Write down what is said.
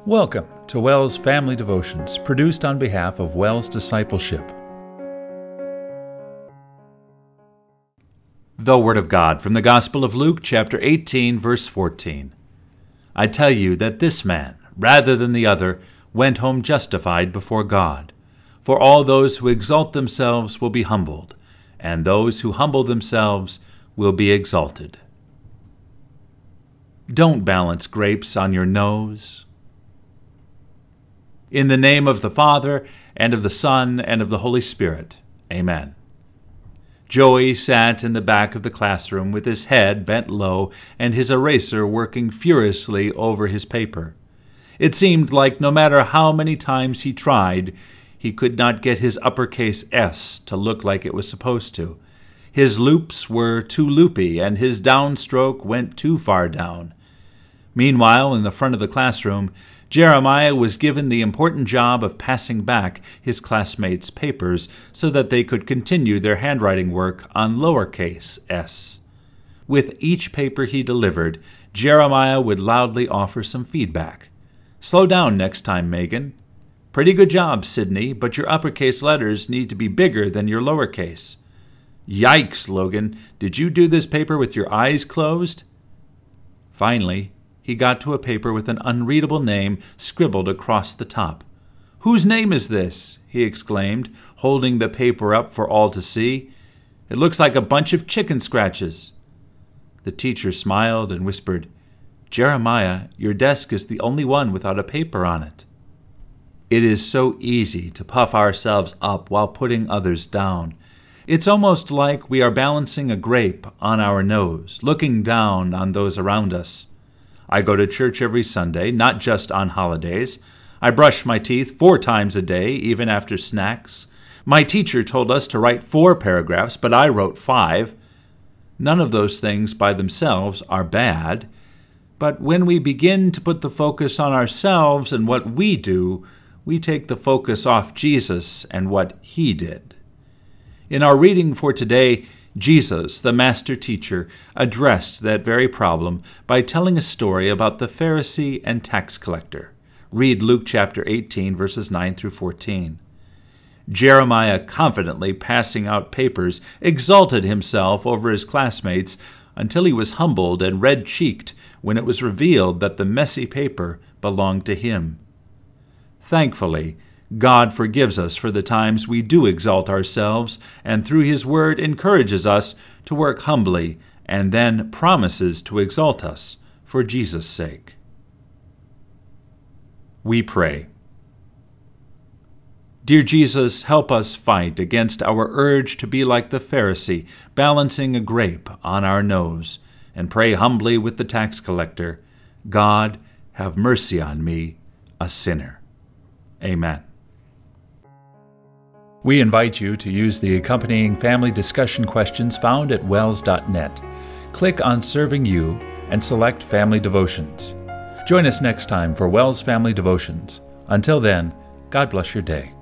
Welcome to WELS Family Devotions, produced on behalf of WELS Discipleship. The Word of God from the Gospel of Luke, chapter 18, verse 14. I tell you that this man, rather than the other, went home justified before God. For all those who exalt themselves will be humbled, and those who humble themselves will be exalted. Don't balance grapes on your nose. In the name of the Father, and of the Son, and of the Holy Spirit. Amen. Joey sat in the back of the classroom with his head bent low and his eraser working furiously over his paper. It seemed like no matter how many times he tried, he could not get his uppercase S to look like it was supposed to. His loops were too loopy, and his downstroke went too far down. Meanwhile, in the front of the classroom, Jeremiah was given the important job of passing back his classmates' papers so that they could continue their handwriting work on lowercase s. With each paper he delivered, Jeremiah would loudly offer some feedback. "Slow down next time, Megan." "Pretty good job, Sydney, but your uppercase letters need to be bigger than your lowercase." "Yikes, Logan, did you do this paper with your eyes closed?" Finally, he got to a paper with an unreadable name scribbled across the top. "Whose name is this?" he exclaimed, holding the paper up for all to see. "It looks like a bunch of chicken scratches." The teacher smiled and whispered, "Jeremiah, your desk is the only one without a paper on it." It is so easy to puff ourselves up while putting others down. It's almost like we are balancing a grape on our nose, looking down on those around us. I go to church every Sunday, not just on holidays. I brush my teeth 4 times a day, even after snacks. My teacher told us to write 4 paragraphs, but I wrote 5. None of those things by themselves are bad. But when we begin to put the focus on ourselves and what we do, we take the focus off Jesus and what he did. In our reading for today, Jesus, the master teacher, addressed that very problem by telling a story about the Pharisee and tax collector. Read Luke chapter 18, verses 9 through 14. Jeremiah, confidently passing out papers, exalted himself over his classmates until he was humbled and red-cheeked when it was revealed that the messy paper belonged to him. Thankfully, God forgives us for the times we do exalt ourselves, and through his word encourages us to work humbly, and then promises to exalt us for Jesus' sake. We pray. Dear Jesus, help us fight against our urge to be like the Pharisee, balancing a grape on our nose, and pray humbly with the tax collector, "God, have mercy on me, a sinner." Amen. We invite you to use the accompanying family discussion questions found at wels.net. Click on Serving You and select Family Devotions. Join us next time for WELS Family Devotions. Until then, God bless your day.